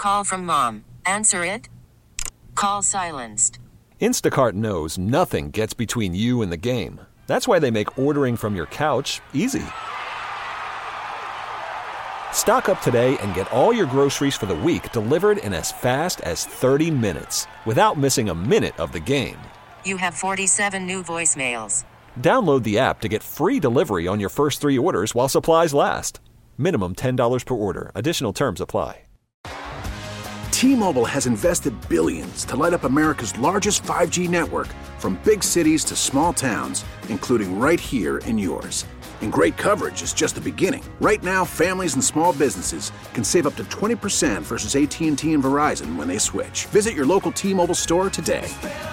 Call from mom. Answer it. Call silenced. Instacart knows nothing gets between you and the game. That's why they make ordering from your couch easy. Stock up today and get all your groceries for the week delivered in as fast as 30 minutes without missing a minute of the game. You have 47 new voicemails. Download the app to get free delivery on your first 3 orders while supplies last. Minimum $10 per order. Additional terms apply. T-Mobile has invested billions to light up America's largest 5G network, from big cities to small towns, including right here in yours. And great coverage is just the beginning. Right now, families and small businesses can save up to 20% versus AT&T and Verizon when they switch. Visit your local T-Mobile store today.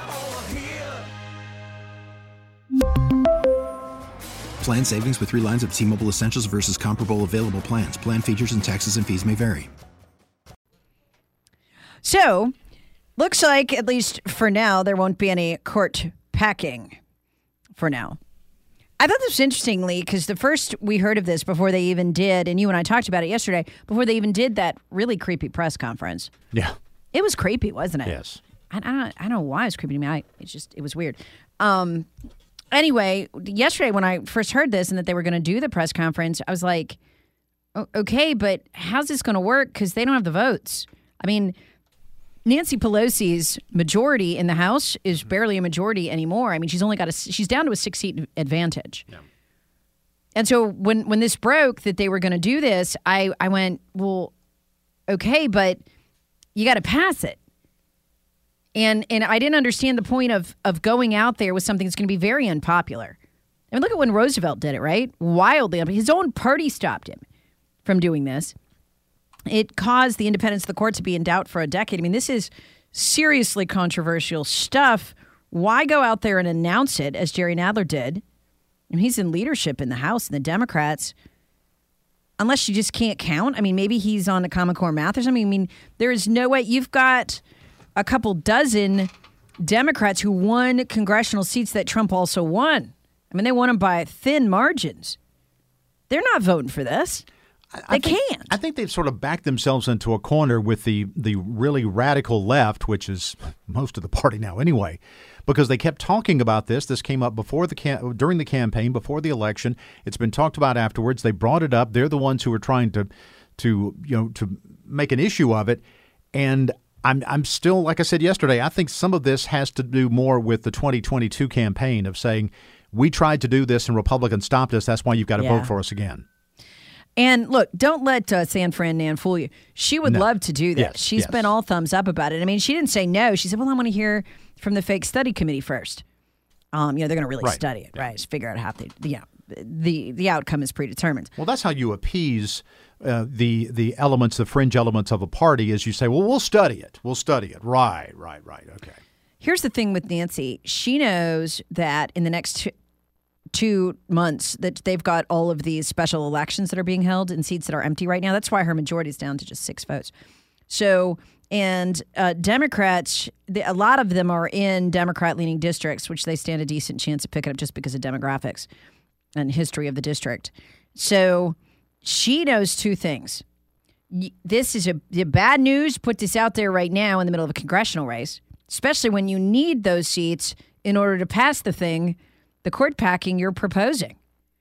Plan savings with 3 lines of T-Mobile Essentials versus comparable available plans. Plan features and taxes and fees may vary. So, looks like, at least for now, there won't be any court packing for now. I thought this was interestingly, because the first we heard of this before they even did, and you and I talked about it yesterday, before they even did that really creepy press conference. Yeah. It was creepy, wasn't it? Yes. I don't know why it was creepy to me. It was weird. Anyway, yesterday when I first heard this and that they were going to do the press conference, I was like, okay, but how's this going to work? Because they don't have the votes. I mean, Nancy Pelosi's majority in the House is barely a majority anymore. I mean, she's down to a 6-seat advantage. Yeah. And so when this broke that they were going to do this, I went, well, okay, but you got to pass it. And I didn't understand the point of going out there with something that's going to be very unpopular. I mean, look at when Roosevelt did it, right? Wildly. His own party stopped him from doing this. It caused the independence of the court to be in doubt for a decade. I mean, this is seriously controversial stuff. Why go out there and announce it, as Jerry Nadler did? And he's in leadership in the House and the Democrats. Unless you just can't count. I mean, maybe he's on the Common Core math or something. I mean, there is no way. You've got a couple dozen Democrats who won congressional seats that Trump also won. I mean, they won them by thin margins. They're not voting for this. They can't. I think they've sort of backed themselves into a corner with the really radical left, which is most of the party now anyway, because they kept talking about this. This came up before during the campaign, before the election. It's been talked about afterwards. They brought it up. They're the ones who are trying to make an issue of it. And I'm still, like I said yesterday, I think some of this has to do more with the 2022 campaign of saying, we tried to do this and Republicans stopped us. That's why you've got to vote for us again. And look, don't let San Fran Nan fool you. She would love to do that. Yes, She's been all thumbs up about it. I mean, she didn't say no. She said, well, I want to hear from the fake study committee first. They're going to really study it, right? Just figure out how the outcome is predetermined. Well, that's how you appease the elements, the fringe elements of a party, is you say, well, we'll study it. We'll study it. Right. Okay. Here's the thing with Nancy. She knows that in the next 2 months that they've got all of these special elections that are being held in seats that are empty right now. That's why her majority is down to just 6 votes. So, and Democrats, a lot of them are in Democrat-leaning districts, which they stand a decent chance of picking up just because of demographics and history of the district. So she knows 2 things. This is a bad news. Put this out there right now in the middle of a congressional race, especially when you need those seats in order to pass the court packing you're proposing.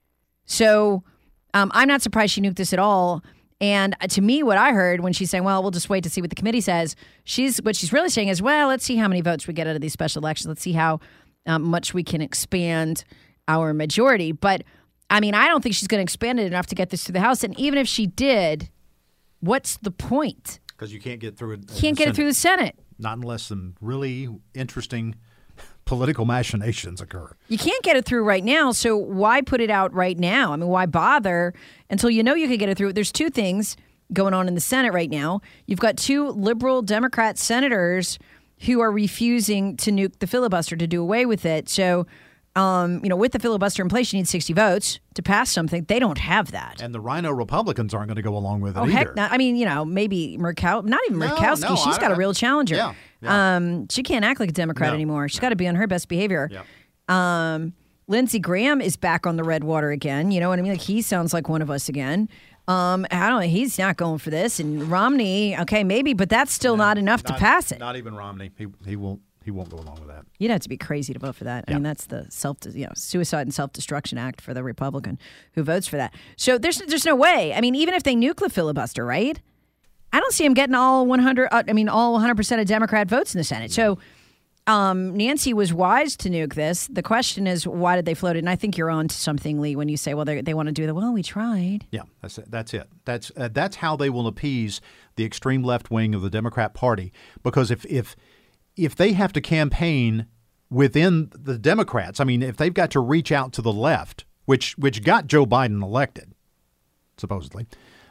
So I'm not surprised she nuked this at all. And to me, what I heard when she's saying, well, we'll just wait to see what the committee says, what she's really saying is, well, let's see how many votes we get out of these special elections. Let's see how much we can expand our majority. But, I mean, I don't think she's going to expand it enough to get this through the House. And even if she did, what's the point? Because you can't get through it. Can't get it through the Senate. Not unless some really interesting political machinations occur. You can't get it through right now, so why put it out right now? I mean, why bother until you know you could get it through? There's 2 things going on in the Senate right now. You've got 2 liberal Democrat senators who are refusing to nuke the filibuster, to do away with it. So, with the filibuster in place, you need 60 votes to pass something. They don't have that. And the Rhino Republicans aren't going to go along with it either. Heck no. I mean, maybe not even Murkowski. No, she's got a real challenger. Yeah. She can't act like a Democrat anymore. She's got to be on her best behavior. Yeah. Lindsey Graham is back on the red water again. You know what I mean? Like, he sounds like one of us again. I don't know. He's not going for this. And Romney, okay, maybe, but that's still not enough to pass it. Not even Romney. He won't go along with that. You'd have to be crazy to vote for that. I mean, that's the Suicide and Self-Destruction Act for the Republican who votes for that. So there's no way. I mean, even if they nuke the filibuster, right? I don't see him getting all 100% of Democrat votes in the Senate. So Nancy was wise to nuke this. The question is, why did they float it? And I think you're on to something, Lee, when you say, well, they want to do that. Well, we tried. Yeah, that's it. That's how they will appease the extreme left wing of the Democrat Party. Because if they have to campaign within the Democrats, I mean, if they've got to reach out to the left, which got Joe Biden elected, supposedly.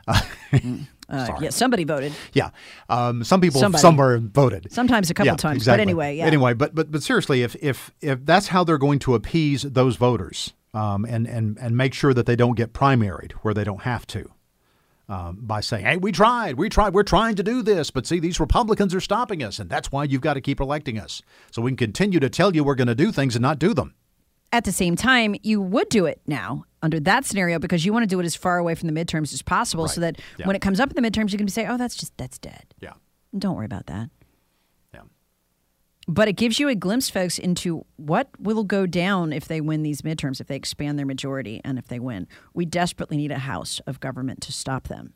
Yeah, somebody voted. Yeah, some people somewhere voted. Sometimes a couple times, exactly. But anyway, yeah. Anyway, but seriously, if that's how they're going to appease those voters, and make sure that they don't get primaried where they don't have to, by saying, "Hey, we're trying to do this, but see, these Republicans are stopping us, and that's why you've got to keep electing us, so we can continue to tell you we're going to do things and not do them." At the same time, you would do it now under that scenario because you want to do it as far away from the midterms as possible so that when it comes up in the midterms, you can say, oh, that's dead. Yeah. Don't worry about that. Yeah. But it gives you a glimpse, folks, into what will go down if they win these midterms, if they expand their majority and if they win. We desperately need a house of government to stop them.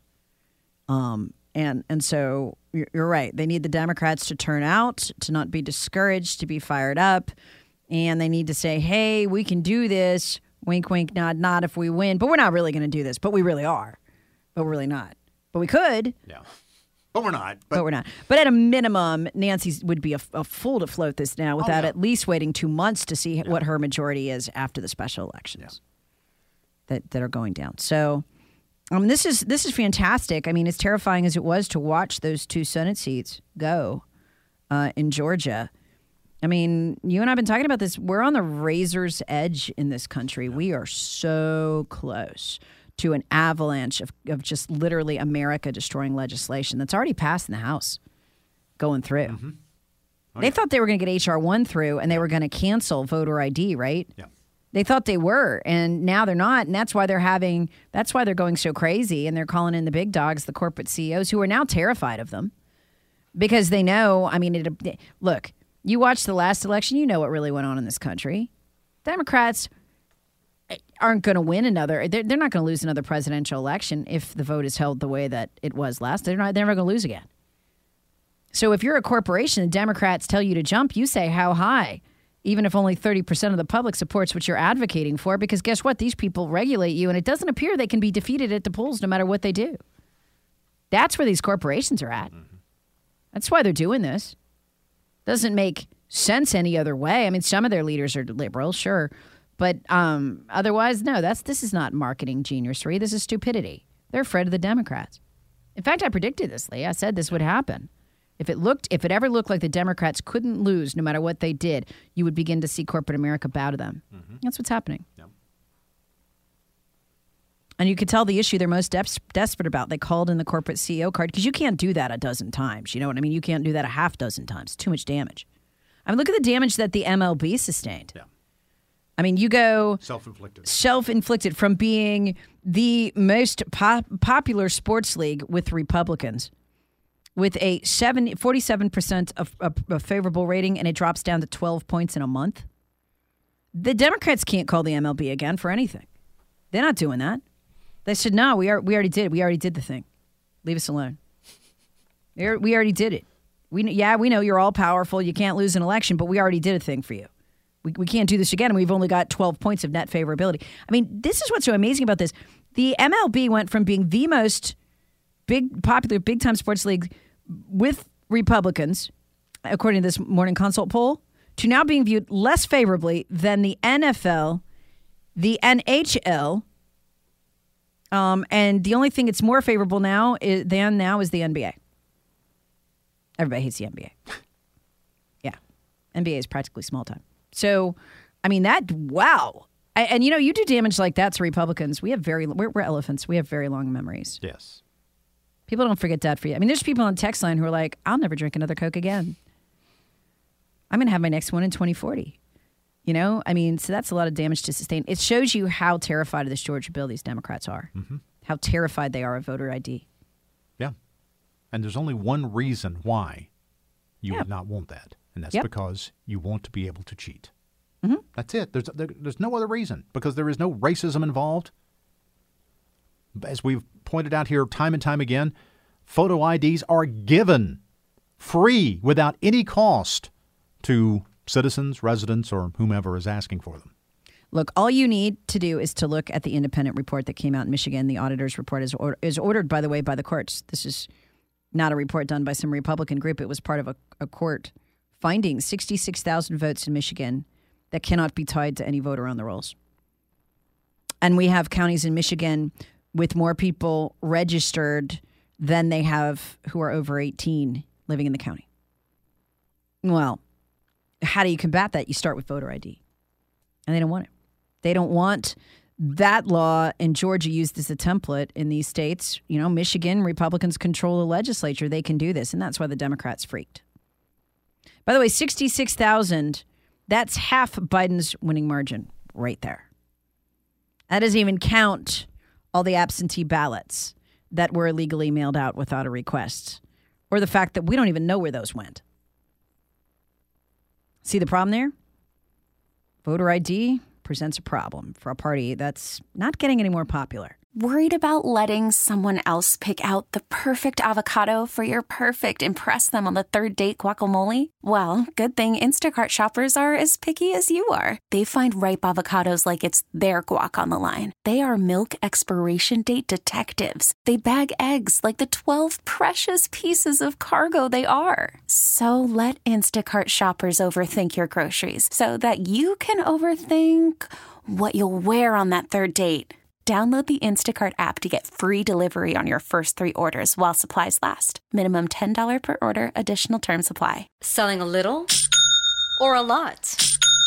And so you're right. They need the Democrats to turn out, to not be discouraged, to be fired up. And they need to say, hey, we can do this. Wink, wink, nod, nod if we win. But we're not really going to do this. But we really are. But we're really not. But we could. Yeah. But we're not. But we're not. But at a minimum, Nancy would be a fool to float this now without at least waiting 2 months to see what her majority is after the special elections that are going down. So this is fantastic. I mean, as terrifying as it was to watch those 2 Senate seats go in Georgia. I mean, you and I have been talking about this. We're on the razor's edge in this country. We are so close to an avalanche of just literally America destroying legislation that's already passed in the House going through. Mm-hmm. They thought they were going to get H.R. 1 through and they were going to cancel voter ID, right? Yeah. They thought they were, and now they're not, and that's why they're going so crazy, and they're calling in the big dogs, the corporate CEOs, who are now terrified of them because they know, I mean, look, you watched the last election, you know what really went on in this country. Democrats aren't going to win another. They're not going to lose another presidential election if the vote is held the way that it was last. They're never going to lose again. So if you're a corporation and Democrats tell you to jump, you say how high, even if only 30% of the public supports what you're advocating for, because guess what? These people regulate you, and it doesn't appear they can be defeated at the polls no matter what they do. That's where these corporations are at. Mm-hmm. That's why they're doing this. Doesn't make sense any other way. I mean, some of their leaders are liberal, sure. But otherwise, no, this is not marketing geniusry. This is stupidity. They're afraid of the Democrats. In fact, I predicted this, Lee. I said this would happen. If it ever looked like the Democrats couldn't lose no matter what they did, you would begin to see corporate America bow to them. Mm-hmm. That's what's happening. Yep. And you could tell the issue they're most desperate about. They called in the corporate CEO card because you can't do that a dozen times. You know what I mean? You can't do that a half dozen times. Too much damage. I mean, look at the damage that the MLB sustained. Yeah. I mean, you go self-inflicted from being the most popular sports league with Republicans with a 47% of favorable rating, and it drops down to 12 points in a month. The Democrats can't call the MLB again for anything. They're not doing that. They said, no, we already did. We already did the thing. Leave us alone. We already did it. We know you're all powerful. You can't lose an election, but we already did a thing for you. We can't do this again, and we've only got 12 points of net favorability. I mean, this is what's so amazing about this. The MLB went from being the most popular big-time sports league with Republicans, according to this Morning Consult poll, to now being viewed less favorably than the NFL, the NHL, and the only thing it's more favorable now is the NBA. Everybody hates the NBA. Yeah. NBA is practically small time. So, I mean, wow. And you do damage like that to Republicans. We're elephants. We have very long memories. Yes. People don't forget that for you. I mean, there's people on text line who are like, I'll never drink another Coke again. I'm going to have my next one in 2040. I mean, so that's a lot of damage to sustain. It shows you how terrified of this Georgia bill these Democrats are. Mm-hmm. how terrified they are of voter ID. Yeah. And there's only one reason why you would not want that, and that's because you want to be able to cheat. Mm-hmm. That's it. There's no other reason, because there is no racism involved. As we've pointed out here time and time again, photo IDs are given free without any cost to citizens, residents, or whomever is asking for them. Look, all you need to do is to look at the independent report that came out in Michigan. The auditor's report is ordered, by the way, by the courts. This is not a report done by some Republican group. It was part of a court finding 66,000 votes in Michigan that cannot be tied to any voter on the rolls. And we have counties in Michigan with more people registered than they have who are over 18 living in the county. Well, how do you combat that? You start with voter ID. And they don't want it. They don't want that law, and Georgia used as a template in these states. You know, Michigan, Republicans control the legislature. They can do this, and that's why the Democrats freaked. By the way, 66,000, that's half Biden's winning margin right there. That doesn't even count all the absentee ballots that were illegally mailed out without a request, or the fact that we don't even know where those went. See the problem there? Voter ID presents a problem for a party that's not getting any more popular. Worried about letting someone else pick out the perfect avocado for your perfect impress them on the third date guacamole? Well, good thing Instacart shoppers are as picky as you are. They find ripe avocados like it's their guac on the line. They are milk expiration date detectives. They bag eggs like the 12 precious pieces of cargo they are. So let Instacart shoppers overthink your groceries so that you can overthink what you'll wear on that third date. Download the Instacart app to get free delivery on your first 3 orders while supplies last. Minimum $10 per order. Additional terms apply. Selling a little or a lot?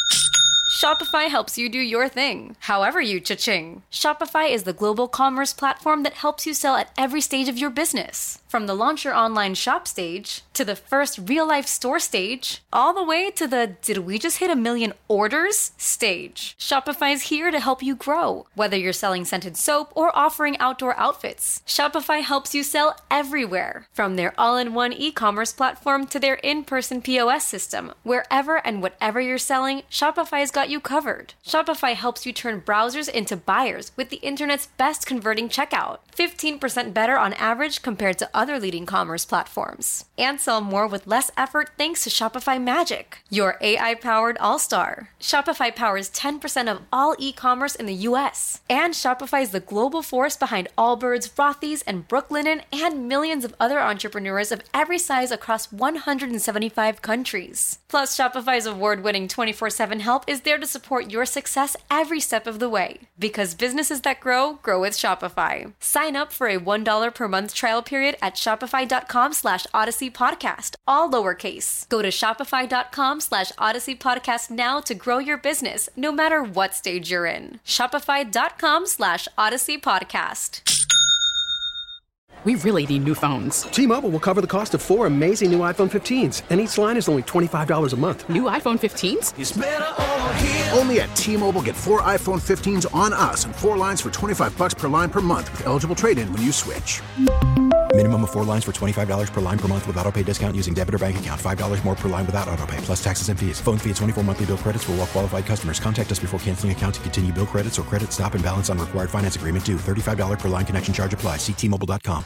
Shopify helps you do your thing, however you cha-ching. Shopify is the global commerce platform that helps you sell at every stage of your business. From the launch your online shop stage, to the first real-life store stage, all the way to the did we just hit 1 million orders stage. Shopify's here to help you grow. Whether you're selling scented soap or offering outdoor outfits, Shopify helps you sell everywhere. From their all-in-one e-commerce platform to their in-person POS system, wherever and whatever you're selling, Shopify's got you covered. Shopify helps you turn browsers into buyers with the internet's best converting checkout. 15% better on average compared to other leading commerce platforms. And sell more with less effort thanks to Shopify Magic, your AI-powered all-star. Shopify powers 10% of all e-commerce in the U.S. And Shopify is the global force behind Allbirds, Rothy's, and Brooklinen, and millions of other entrepreneurs of every size across 175 countries. Plus, Shopify's award-winning 24/7 help is there to support your success every step of the way. Because businesses that grow, grow with Shopify. Sign up for a $1 per month trial period at shopify.com/Odyssey Podcast, all lowercase. Go to shopify.com/Odyssey Podcast now to grow your business, no matter what stage you're in. Shopify.com/Odyssey Podcast. We really need new phones. T-Mobile will cover the cost of 4 amazing new iPhone 15s, and each line is only $25 a month. New iPhone 15s? It's better over here. Only at T-Mobile, get 4 iPhone 15s on us and 4 lines for $25 per line per month with eligible trade-in when you switch. Minimum of 4 lines for $25 per line per month with autopay discount using debit or bank account. $5 more per line without autopay, plus taxes and fees. Phone fee at 24 monthly bill credits for well-qualified customers. Contact us before canceling account to continue bill credits or credit stop and balance on required finance agreement due. $35 per line connection charge applies. See T-Mobile.com.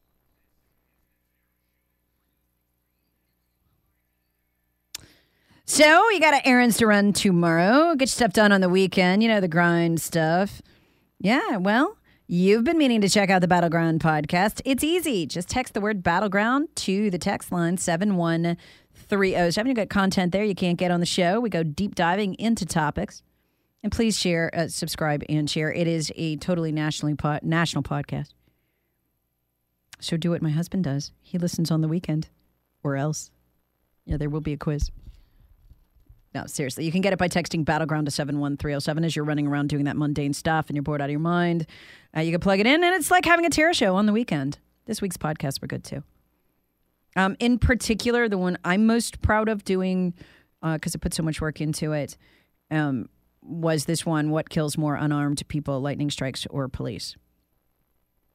So you got errands to run tomorrow. Get stuff done on the weekend. You know, the grind stuff. Yeah, well, you've been meaning to check out the Battleground podcast. It's easy. Just text the word Battleground to the text line 71307. You've got content there you can't get on the show. We go deep diving into topics. And please share, subscribe, and share. It is a totally national podcast. So do what my husband does. He listens on the weekend. Or else. Yeah, there will be a quiz. No, seriously. You can get it by texting Battleground to 71307 as you're running around doing that mundane stuff and you're bored out of your mind. You can plug it in, and it's like having a terror show on the weekend. This week's podcasts were good, too. In particular, the one I'm most proud of doing, because I put so much work into it, was this one, What Kills More Unarmed People, Lightning Strikes or Police?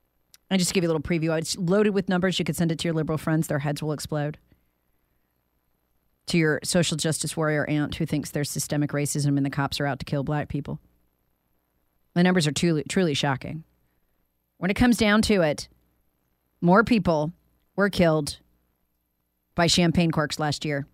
And just to give you a little preview, it's loaded with numbers. You could send it to your liberal friends. Their heads will explode. To your social justice warrior aunt who thinks there's systemic racism and the cops are out to kill black people. The numbers are truly shocking. When it comes down to it, more people were killed by champagne corks last year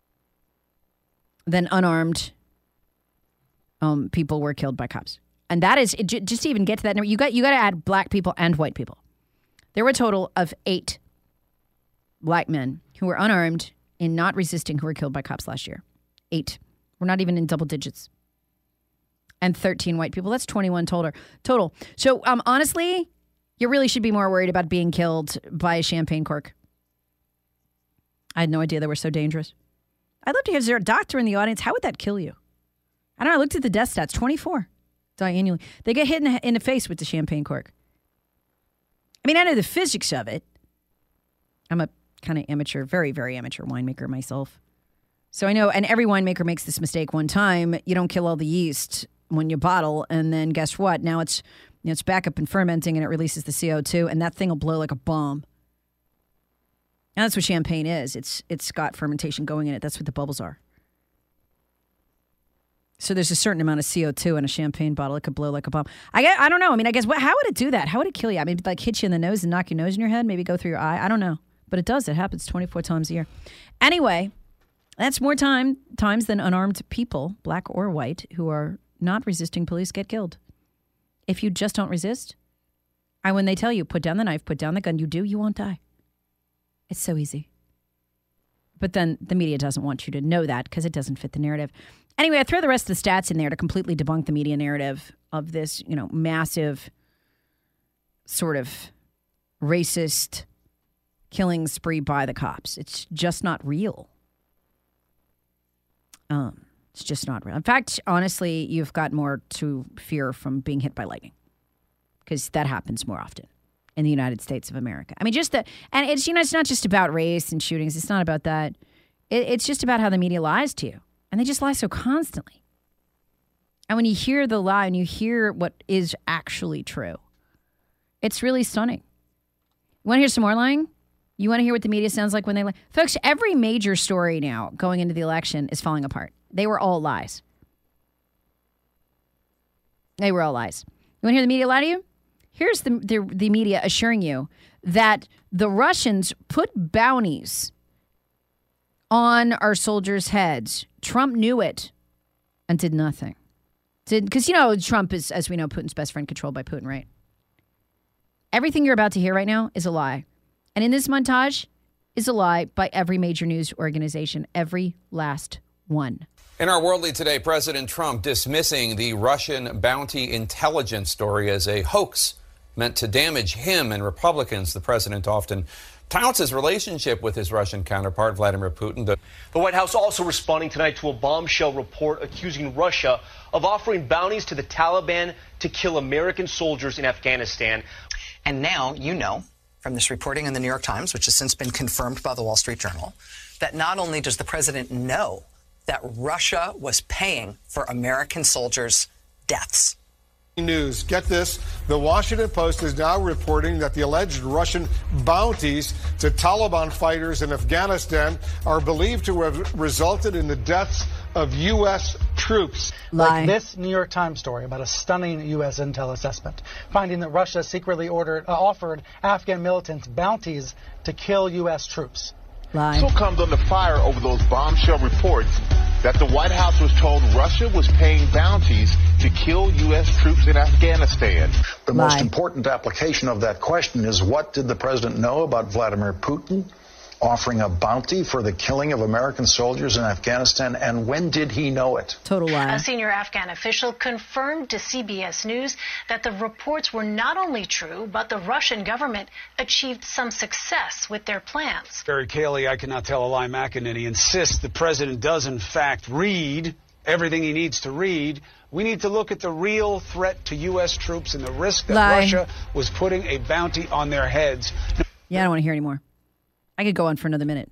than unarmed people were killed by cops. And that is, just to even get to that number, you got to add black people and white people. There were a total of 8 black men who were unarmed and not resisting who were killed by cops last year. 8. We're not even in double digits. And 13 white people. That's 21 total. So honestly, you really should be more worried about being killed by a champagne cork. I had no idea they were so dangerous. I'd love to hear, is there a doctor in the audience? How would that kill you? I don't know. I looked at the death stats. 24 die annually. They get hit in the face with the champagne cork. I mean, I know the physics of it. I'm a kind of amateur, very, very amateur winemaker myself. So I know, and every winemaker makes this mistake one time. You don't kill all the yeast when you bottle, and then guess what? Now it's back up and fermenting, and it releases the CO2, and that thing will blow like a bomb. And that's what champagne is. It's got fermentation going in it. That's what the bubbles are. So there's a certain amount of CO2 in a champagne bottle. It could blow like a bomb. I don't know. I mean, I guess, how would it do that? How would it kill you? I mean, like hit you in the nose and knock your nose in your head, maybe go through your eye. I don't know. But it does. It happens 24 times a year. Anyway, that's more times than unarmed people, black or white, who are not resisting police get killed. If you just don't resist, when they tell you, put down the knife, put down the gun, you won't die. It's so easy. But then the media doesn't want you to know that because it doesn't fit the narrative. Anyway, I throw the rest of the stats in there to completely debunk the media narrative of this, massive sort of racist killing spree by the cops. It's just not real. It's just not real. In fact, honestly, you've got more to fear from being hit by lightning because that happens more often in the United States of America. I mean, and it's, it's not just about race and shootings. It's not about that. It's just about how the media lies to you. And they just lie so constantly. And when you hear the lie and you hear what is actually true, it's really stunning. You want to hear some more lying? You want to hear what the media sounds like when they lie? Folks, every major story now going into the election is falling apart. They were all lies. They were all lies. You want to hear the media lie to you? Here's the media assuring you that the Russians put bounties on our soldiers' heads. Trump knew it and did nothing. Because, Trump is, as we know, Putin's best friend, controlled by Putin, right? Everything you're about to hear right now is a lie. And in this montage is a lie by every major news organization, every last one. In our Worldly Today, President Trump dismissing the Russian bounty intelligence story as a hoax meant to damage him and Republicans. The president often touts his relationship with his Russian counterpart, Vladimir Putin. The White House also responding tonight to a bombshell report accusing Russia of offering bounties to the Taliban to kill American soldiers in Afghanistan. And now from this reporting in the New York Times, which has since been confirmed by the Wall Street Journal, that not only does the president know that Russia was paying for American soldiers' deaths. News. Get this. The Washington Post is now reporting that the alleged Russian bounties to Taliban fighters in Afghanistan are believed to have resulted in the deaths of U.S. troops. Like this New York Times story about a stunning U.S. intel assessment, finding that Russia secretly offered Afghan militants bounties to kill U.S. troops. So comes under fire over those bombshell reports that the White House was told Russia was paying bounties to kill U.S. troops in Afghanistan. The most important application of that question is, what did the president know about Vladimir Putin offering a bounty for the killing of American soldiers in Afghanistan, and when did he know it? Total lie. A senior Afghan official confirmed to CBS News that the reports were not only true, but the Russian government achieved some success with their plans. Barry Cayley, I cannot tell a lie McEnany, insists the president does in fact read everything he needs to read. We need to look at the real threat to U.S. troops and the risk that Russia was putting a bounty on their heads. Yeah, I don't want to hear anymore. I could go on for another minute.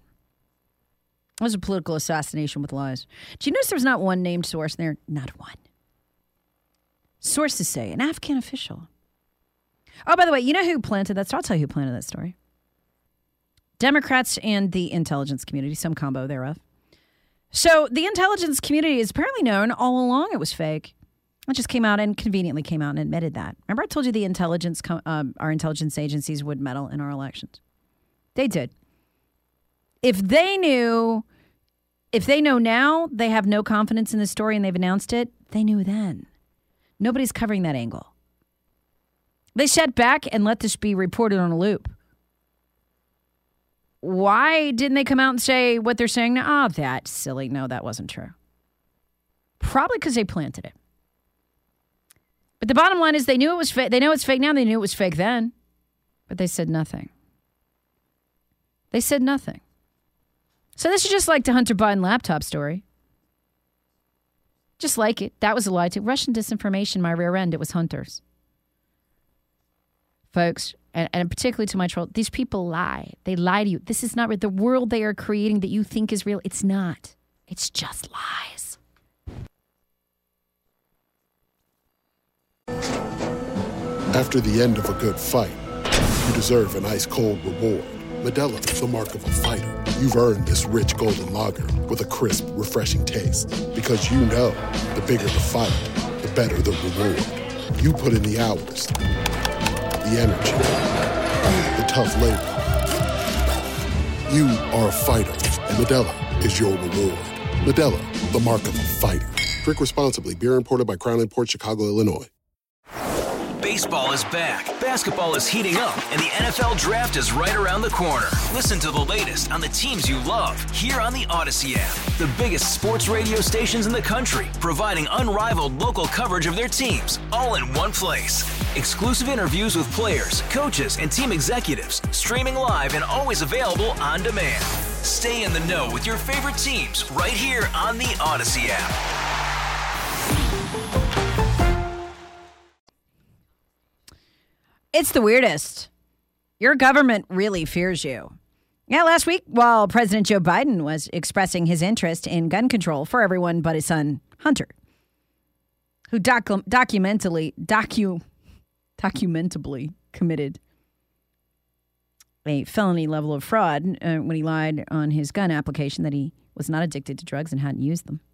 It was a political assassination with lies. Do you notice there's not one named source there? Not one. Sources say an Afghan official Oh, by the way, you know who planted that story? I'll tell you who planted that story. Democrats and the intelligence community, some combo thereof. So the intelligence community is apparently known all along it was fake. It just came out and conveniently came out and admitted that. Remember I told you our intelligence agencies would meddle in our elections? They did. If they know now they have no confidence in the story and they've announced it, they knew then. Nobody's covering that angle. They sat back and let this be reported on a loop. Why didn't they come out and say what they're saying now? Oh, that's silly. No, that wasn't true. Probably because they planted it. But the bottom line is they knew it was fake. They know it's fake now. They knew it was fake then. But they said nothing. They said nothing. So this is just like the Hunter Biden laptop story. Just like it. That was a lie too. Russian disinformation, my rear end. It was Hunter's. Folks, and particularly to my troll, these people lie. They lie to you. This is not real. The world they are creating that you think is real, it's not. It's just lies. After the end of a good fight, you deserve an ice-cold reward. Modelo is the mark of a fighter. You've earned this rich golden lager with a crisp, refreshing taste. Because you know, the bigger the fight, the better the reward. You put in the hours, the energy, the tough labor. You are a fighter, and Modelo is your reward. Modelo, the mark of a fighter. Drink responsibly. Beer imported by Crown Imports, Chicago, Illinois. Baseball is back, basketball is heating up, and the NFL Draft is right around the corner. Listen to the latest on the teams you love here on the Odyssey app. The biggest sports radio stations in the country, providing unrivaled local coverage of their teams, all in one place. Exclusive interviews with players, coaches, and team executives, streaming live and always available on demand. Stay in the know with your favorite teams right here on the Odyssey app. It's the weirdest. Your government really fears you. Yeah, last week, while President Joe Biden was expressing his interest in gun control for everyone but his son, Hunter, who documentably committed a felony level of fraud when he lied on his gun application that he was not addicted to drugs and hadn't used them.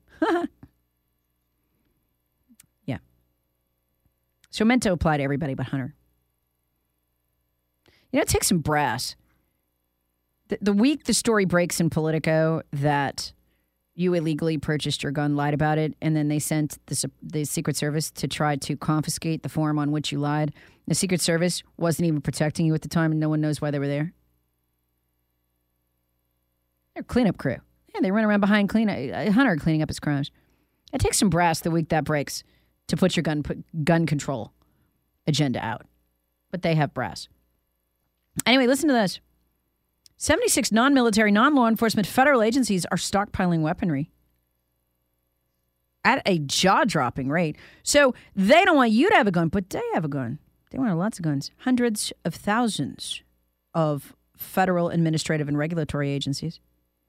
Yeah. So meant to apply to everybody but Hunter. You know, it takes some brass. The week the story breaks in Politico that you illegally purchased your gun, lied about it, and then they sent the Secret Service to try to confiscate the form on which you lied. The Secret Service wasn't even protecting you at the time, and no one knows why they were there. They're a cleanup crew. Yeah, they run around behind Hunter cleaning up his crimes. It takes some brass the week that breaks to put your gun control agenda out. But they have brass. Anyway, listen to this. 76 non-military, non-law enforcement federal agencies are stockpiling weaponry at a jaw-dropping rate. So they don't want you to have a gun, but they have a gun. They want lots of guns. Hundreds of thousands of federal administrative and regulatory agencies.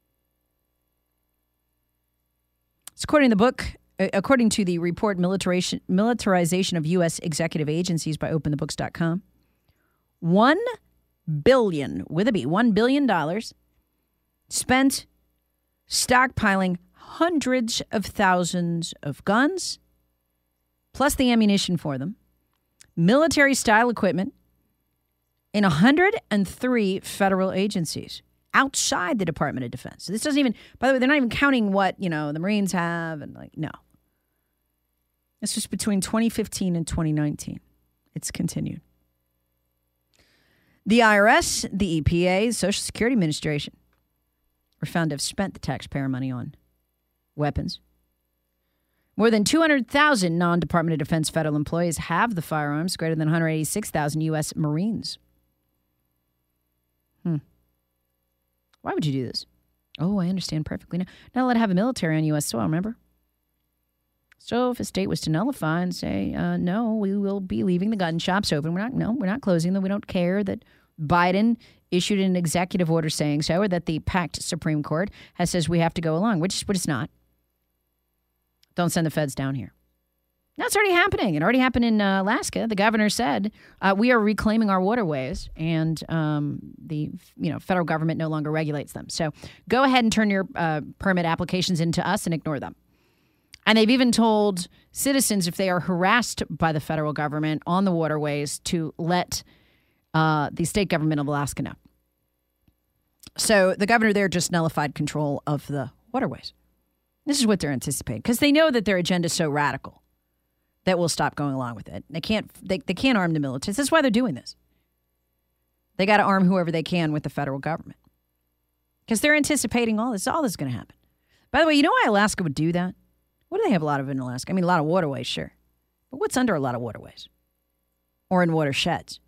It's according to the report Militarization of U.S. Executive Agencies by OpenTheBooks.com. $1 billion, with a B, $1 billion spent stockpiling hundreds of thousands of guns, plus the ammunition for them, military-style equipment in 103 federal agencies outside the Department of Defense. So this doesn't even, by the way, they're not even counting what, the Marines have and no. It's just between 2015 and 2019. It's continued. The IRS, the EPA, Social Security Administration were found to have spent the taxpayer money on weapons. More than 200,000 non-Department of Defense federal employees have the firearms, greater than 186,000 U.S. Marines. Why would you do this? Oh, I understand perfectly. Not allowed to have a military on U.S. soil, remember? So if a state was to nullify and say, no, we will be leaving the gun shops open. We're not closing them. We don't care that Biden issued an executive order saying so, or that the packed Supreme Court says we have to go along, which it's not. Don't send the feds down here. That's already happening. It already happened in Alaska. The governor said, we are reclaiming our waterways, and the federal government no longer regulates them. So go ahead and turn your permit applications into us and ignore them. And they've even told citizens if they are harassed by the federal government on the waterways to let the state government of Alaska know. So the governor there just nullified control of the waterways. This is what they're anticipating because they know that their agenda is so radical that we'll stop going along with it. They can't arm the militants. That's why they're doing this. They got to arm whoever they can with the federal government because they're anticipating all this is going to happen. By the way, you know why Alaska would do that? What do they have a lot of in Alaska? I mean, a lot of waterways, sure. But what's under a lot of waterways? Or in watersheds?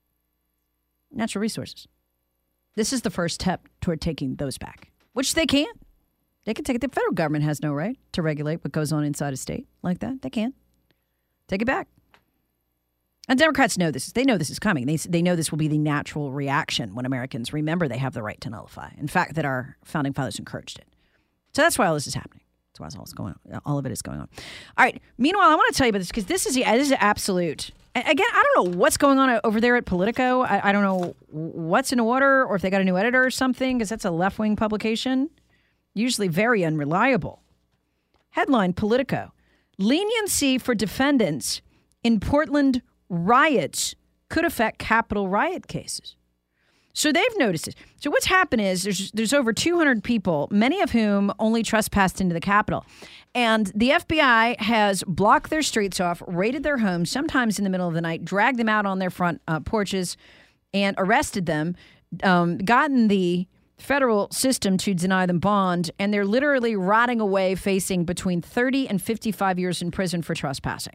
Natural resources. This is the first step toward taking those back, which they can. They can take it. The federal government has no right to regulate what goes on inside a state like that. They can. Take it back. And Democrats know this. They know this is coming. They know this will be the natural reaction when Americans remember they have the right to nullify. In fact, that our founding fathers encouraged it. So that's why all this is happening. That's why all of it is going on. All right. Meanwhile, I want to tell you about this because this is absolute. Again, I don't know what's going on over there at Politico. I don't know what's in order or if they got a new editor or something because that's a left-wing publication. Usually very unreliable. Headline, Politico. Leniency for defendants in Portland riots could affect Capitol riot cases. So they've noticed it. So what's happened is there's over 200 people, many of whom only trespassed into the Capitol. And the FBI has blocked their streets off, raided their homes, sometimes in the middle of the night, dragged them out on their front porches and arrested them, gotten the federal system to deny them bond, and they're literally rotting away facing between 30 and 55 years in prison for trespassing.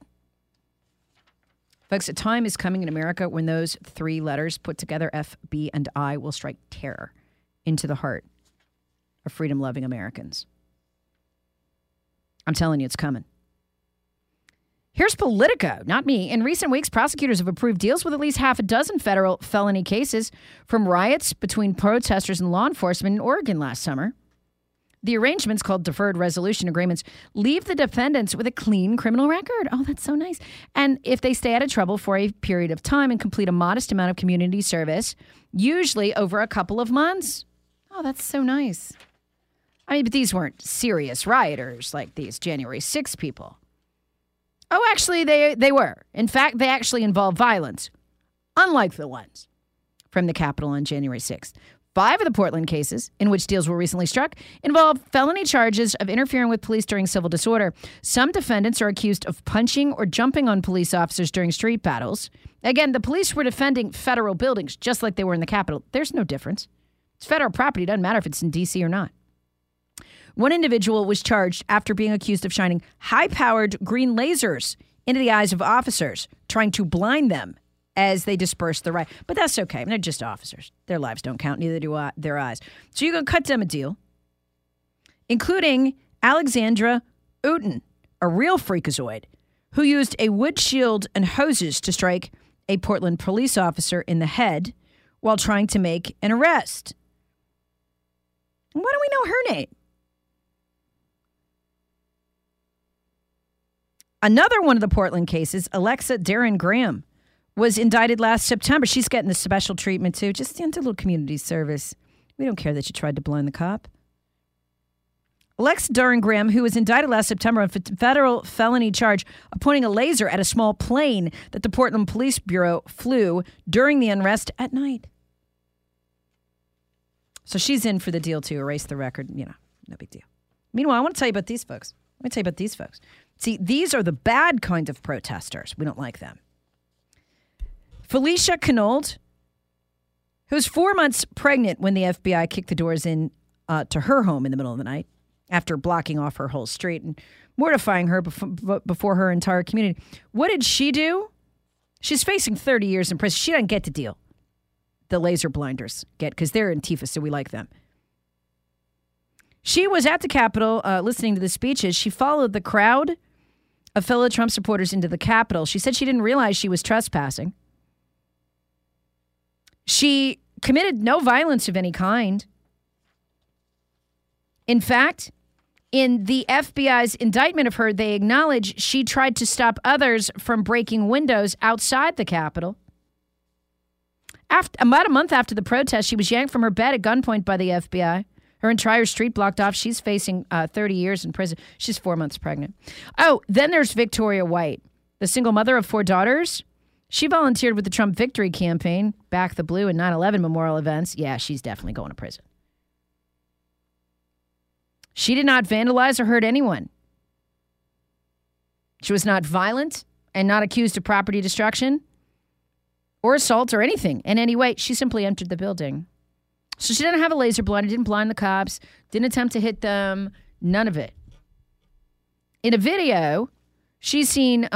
Folks, a time is coming in America when those three letters put together, F, B, and I, will strike terror into the heart of freedom-loving Americans. I'm telling you, it's coming. Here's Politico, not me. In recent weeks, prosecutors have approved deals with at least half a dozen federal felony cases from riots between protesters and law enforcement in Oregon last summer. The arrangements, called deferred resolution agreements, leave the defendants with a clean criminal record. Oh, that's so nice. And if they stay out of trouble for a period of time and complete a modest amount of community service, usually over a couple of months. Oh, that's so nice. I mean, but these weren't serious rioters like these January 6 people. Oh, actually, they were. In fact, they actually involved violence, unlike the ones from the Capitol on January 6th. 5 of the Portland cases, in which deals were recently struck, involve felony charges of interfering with police during civil disorder. Some defendants are accused of punching or jumping on police officers during street battles. Again, the police were defending federal buildings, just like they were in the Capitol. There's no difference. It's federal property. It doesn't matter if it's in D.C. or not. One individual was charged after being accused of shining high-powered green lasers into the eyes of officers, trying to blind them as they dispersed the riot. But that's okay. They're just officers. Their lives don't count. Neither do their eyes. So you're going to cut them a deal, including Alexandra Uten, a real freakazoid, who used a wood shield and hoses to strike a Portland police officer in the head while trying to make an arrest. Why do we know her name? Another one of the Portland cases, Alexa Darren Graham, was indicted last September. She's getting the special treatment, too. Just into a little community service. We don't care that you tried to blind the cop. Alexa Darren Graham, who was indicted last September on a federal felony charge of pointing a laser at a small plane that the Portland Police Bureau flew during the unrest at night. So she's in for the deal, to erase the record. You know, no big deal. Meanwhile, I want to tell you about these folks. See, these are the bad kind of protesters. We don't like them. Felicia Kanold, who was 4 months pregnant when the FBI kicked the doors in to her home in the middle of the night after blocking off her whole street and mortifying her before her entire community. What did she do? She's facing 30 years in prison. She doesn't get the deal the laser blinders get because they're Antifa, so we like them. She was at the Capitol listening to the speeches. She followed the crowd of fellow Trump supporters into the Capitol. She said she didn't realize she was trespassing. She committed no violence of any kind. In fact, In the FBI's indictment of her, they acknowledge she tried to stop others from breaking windows outside the Capitol. About a month after the protest, she was yanked from her bed at gunpoint by the FBI. Her entire street blocked off. She's facing 30 years in prison. She's 4 months pregnant. Oh, then there's Victoria White, the single mother of 4 daughters. She volunteered with the Trump Victory Campaign, Back the Blue, and 9/11 memorial events. Yeah, she's definitely going to prison. She did not vandalize or hurt anyone. She was not violent and not accused of property destruction or assault or anything in any way. She simply entered the building. So she didn't have a laser blind, didn't blind the cops, didn't attempt to hit them, none of it. In a video, she's seen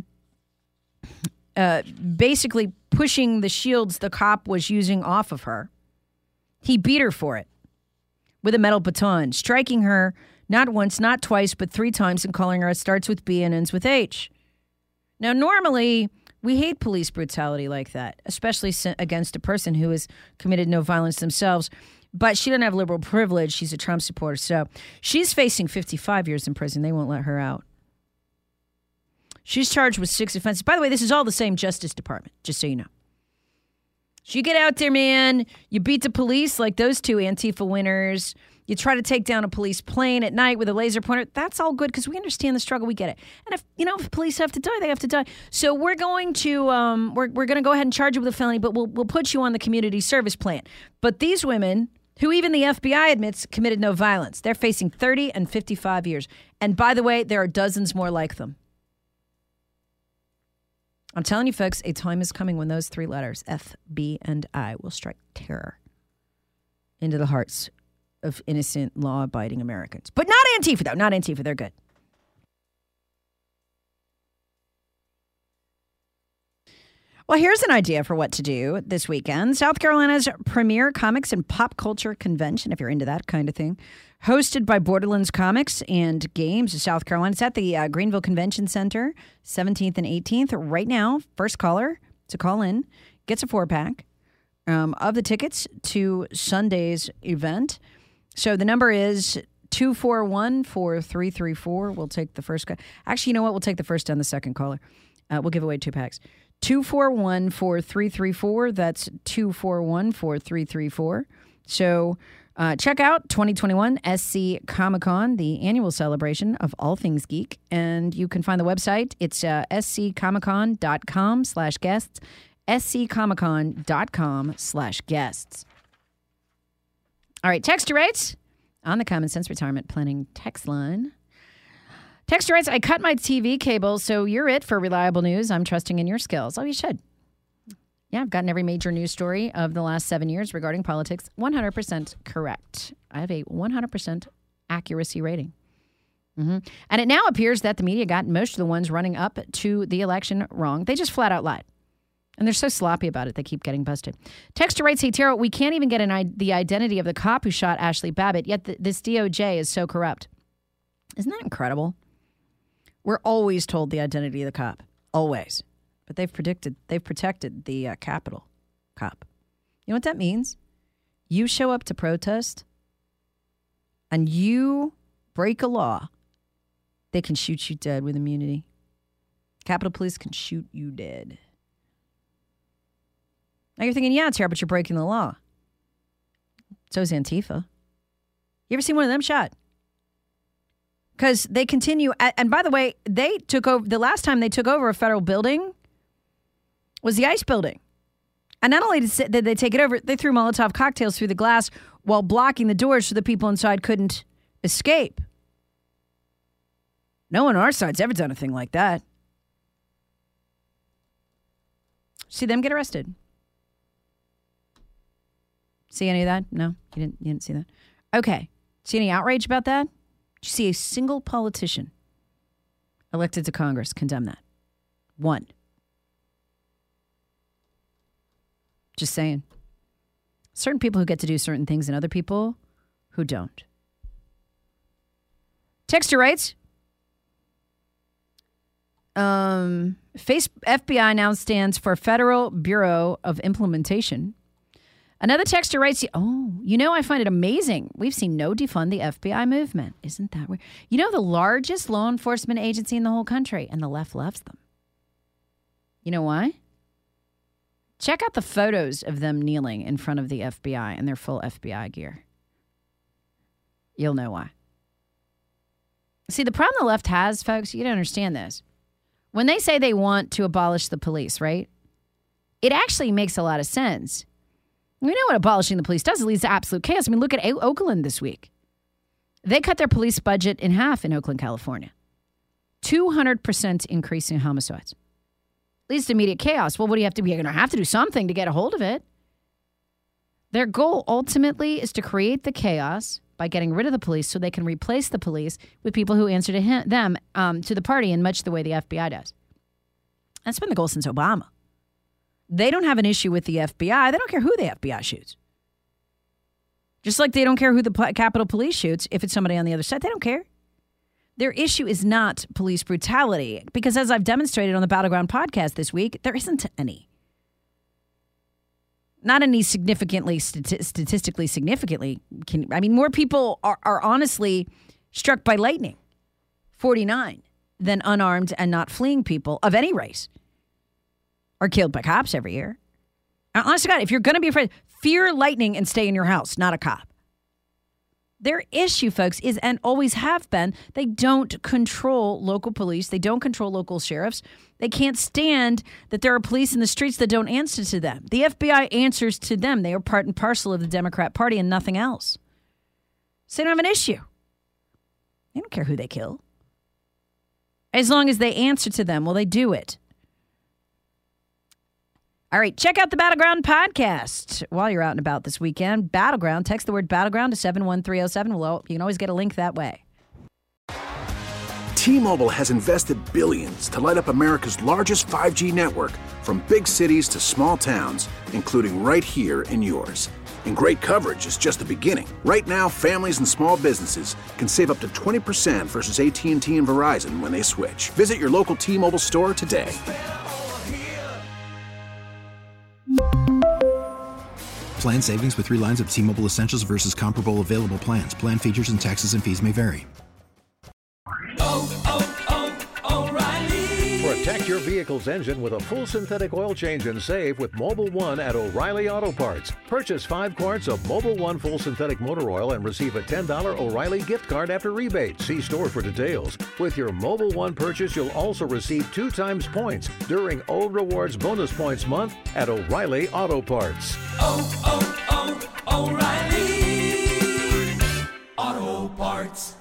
basically pushing the shields the cop was using off of her. He beat her for it with a metal baton, striking her not once, not twice, but 3 times and calling her it starts with B and ends with H. Now, normally, we hate police brutality like that, especially against a person who has committed no violence themselves. But she doesn't have liberal privilege. She's a Trump supporter. So she's facing 55 years in prison. They won't let her out. She's charged with 6 offenses. By the way, this is all the same Justice Department, just so you know. So you get out there, man. You beat the police like those 2 Antifa winners. You try to take down a police plane at night with a laser pointer. That's all good because we understand the struggle. We get it. And if police have to die, they have to die. So we're going to we're going to go ahead and charge you with a felony, but we'll put you on the community service plan. But these women, who even the FBI admits committed no violence, they're facing 30 and 55 years. And by the way, there are dozens more like them. I'm telling you, folks, a time is coming when those 3 letters, F, B, and I, will strike terror into the hearts of innocent, law-abiding Americans. But not Antifa, though. Not Antifa. They're good. Well, here's an idea for what to do this weekend. South Carolina's premier comics and pop culture convention, if you're into that kind of thing, hosted by Borderlands Comics and Games of South Carolina. It's at the Greenville Convention Center, 17th and 18th. Right now, first caller to call in gets a 4-pack of the tickets to Sunday's event. So the number is 241-4334. We'll take the first guy. Actually, you know what? We'll take the first and the second caller. We'll give away 2 packs. 241-4334. That's 241-4334. So check out 2021 SC Comic-Con, the annual celebration of all things geek. And you can find the website. It's sccomicon.com/guests. sccomicon.com/guests. All right, texture rates on the Common Sense Retirement Planning text line. Texture writes, I cut my TV cable, so you're it for reliable news. I'm trusting in your skills. Oh, you should. Yeah, I've gotten every major news story of the last 7 years regarding politics 100% correct. I have a 100% accuracy rating. And it now appears that the media got most of the ones running up to the election wrong. They just flat out lied. And they're so sloppy about it, they keep getting busted. Texter writes, hey, Tara, we can't even get the identity of the cop who shot Ashley Babbitt, yet this DOJ is so corrupt. Isn't that incredible? We're always told the identity of the cop. Always. But they've protected the Capitol cop. You know what that means? You show up to protest and you break a law, they can shoot you dead with immunity. Capitol Police can shoot you dead. Now you're thinking, yeah, Tara, but you're breaking the law. So is Antifa. You ever seen one of them shot? Because they continue, and by the way, they took over, the last time they took over a federal building was the ICE building. And not only did they take it over, they threw Molotov cocktails through the glass while blocking the doors so the people inside couldn't escape. No one on our side's ever done a thing like that. See them get arrested. See any of that? No, you didn't see that. Okay. See any outrage about that? Did you see a single politician elected to Congress condemn that? One. Just saying. Certain people who get to do certain things and other people who don't. Texter writes, FBI now stands for Federal Bureau of Implementation. Another texter writes, I find it amazing. We've seen no defund the FBI movement. Isn't that weird? The largest law enforcement agency in the whole country, and the left loves them. You know why? Check out the photos of them kneeling in front of the FBI in their full FBI gear. You'll know why. See, the problem the left has, folks, you don't understand this. When they say they want to abolish the police, right? It actually makes a lot of sense. We know what abolishing the police does. It leads to absolute chaos. I mean, look at Oakland this week. They cut their police budget in half in Oakland, California. 200% increase in homicides. Leads to immediate chaos. Well, what do you have to do? You're going to have to do something to get a hold of it. Their goal ultimately is to create the chaos by getting rid of the police so they can replace the police with people who answer to them, to the party in much the way the FBI does. That's been the goal since Obama. They don't have an issue with the FBI. They don't care who the FBI shoots. Just like they don't care who the Capitol Police shoots if it's somebody on the other side. They don't care. Their issue is not police brutality because, as I've demonstrated on the Battleground podcast this week, there isn't any. Not any significantly, statistically significantly. More people are honestly struck by lightning, 49, than unarmed and not fleeing people of any race are killed by cops every year. Honest to God, if you're going to be afraid, fear lightning and stay in your house, not a cop. Their issue, folks, is and always have been, they don't control local police. They don't control local sheriffs. They can't stand that there are police in the streets that don't answer to them. The FBI answers to them. They are part and parcel of the Democrat Party and nothing else. So they don't have an issue. They don't care who they kill. As long as they answer to them, well, they do it. All right, check out the Battleground podcast while you're out and about this weekend. Battleground, text the word Battleground to 71307. Well, you can always get a link that way. T-Mobile has invested billions to light up America's largest 5G network, from big cities to small towns, including right here in yours. And great coverage is just the beginning. Right now, families and small businesses can save up to 20% versus AT&T and Verizon when they switch. Visit your local T-Mobile store today. Plan savings with 3 lines of T-Mobile Essentials versus comparable available plans. Plan features and taxes and fees may vary. O'Reilly. Protect your vehicle's engine with a full synthetic oil change and save with Mobil 1 at O'Reilly Auto Parts. Purchase 5 quarts of Mobil 1 full synthetic motor oil and receive a $10 O'Reilly gift card after rebate. See store for details. With your Mobil 1 purchase, you'll also receive 2 times points during O Rewards Bonus Points Month at O'Reilly Auto Parts. O'Reilly Auto Parts.